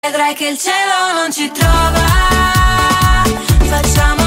Vedrai che il cielo non ci trova. Facciamo